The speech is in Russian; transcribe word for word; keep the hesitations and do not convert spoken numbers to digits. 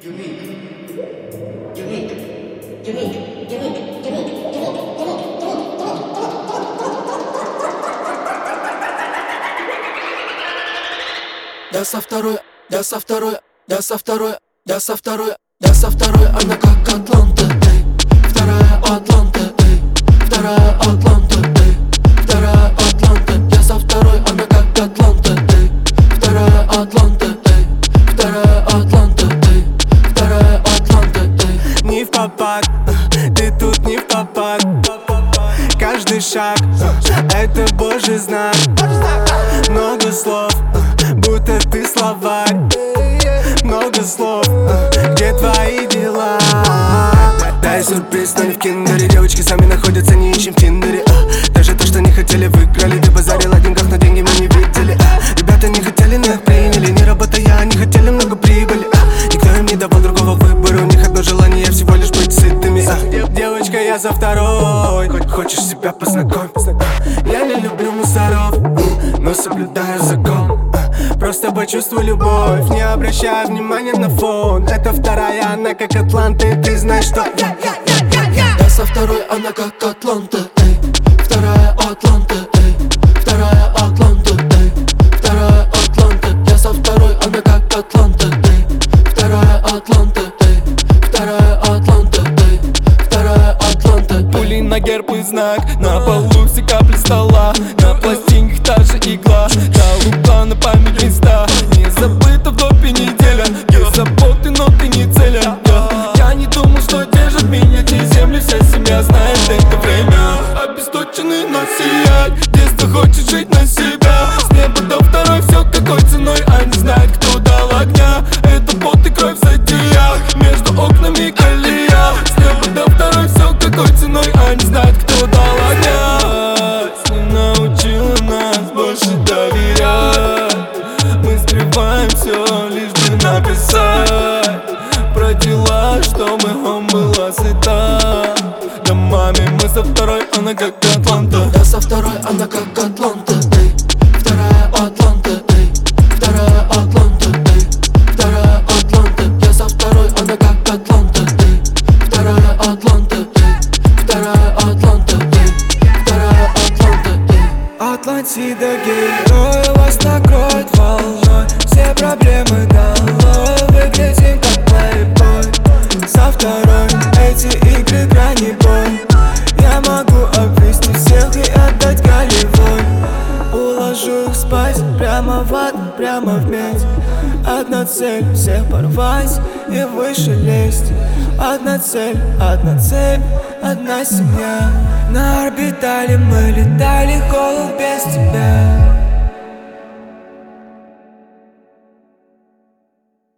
Я со второй, я со второй, я со второй, я со второй, я со второй, она как Атланта, эй. Вторая Атланта, эй. Вторая Атланта, эй. Вторая Атланта, я со второй, она как Атланта, эй. Вторая Атланта, эй. Вторая Атланта, эй. Вторая Атланта, эй. Не в попад, ты тут не в попад. Каждый шаг, это Божий знак. Много слов, будто ты словарь. Много слов, где твои дела? Дай сюрприз, но не в киндере. Девочки сами находятся, не ищем в тиндере. Даже то, что не хотели, выиграли. Ты базарил о деньгах, но деньги мы не видели. Ребята не хотели, но их приняли. Не работая, они хотели много прибыли. Никто им не давал другого выбора. У них одно желание, всего лишь быть сытыми. Девочка, я за второй. Хочешь себя познакомить? Я не люблю мусоров, но соблюдаю закон. Просто почувствуй любовь, не обращай внимания на фон. Это вторая, она как Атланта, и ты знаешь, что я, я, я, я, я. Я со второй, она как Атланта, эй. Вторая Атланта, эй. Вторая Атланта, эй. Вторая Атланта, я со второй, она как Атланта, эй. Вторая Атланта, эй. Вторая Атланта, эй. Вторая Атланта. Пули на герб и знак, на полу все капли стола. На пластинках та же игла, на лука на память места. Не забыта в допе неделя, есть заботы, но ты не целен. Я не думал, что держит меня те земли, вся семья знает это время. Обесточенный, но сияет, детство хочет жить на себя. С неба до второй, все какой ценой, а не знает, кто дал огня. Это пот и кровь в затеях, между окнами колея. С неба до второй, все какой ценой, а не знает, кто дал огня. Не научила нас больше доверять. Мы скрываем все, лишь бы написать про дела, что мы он была сыта. Да маме, мы со второй, она как Атланта. Я со второй, она как Атланта, эй. Вторая Атланта, эй. Вторая Атланта, эй. Вторая Атланта, я со второй, она как Атланта, эй. Вторая Атланта, эй. Вторая Атланта, эй. Вторая Атланта, эй. Атлантида, герой, вас накроет волной. Все проблемы долой, выглядим как плейбой. Со второй, эти игры грани бой. Я могу обвести всех и отдать голевой. Уложу их спать прямо в одну, прямо в медь. Одна цель, всех порвать и выше лезть. Одна цель, одна цель, одна семья. На орбитале мы летали, холод без тебя.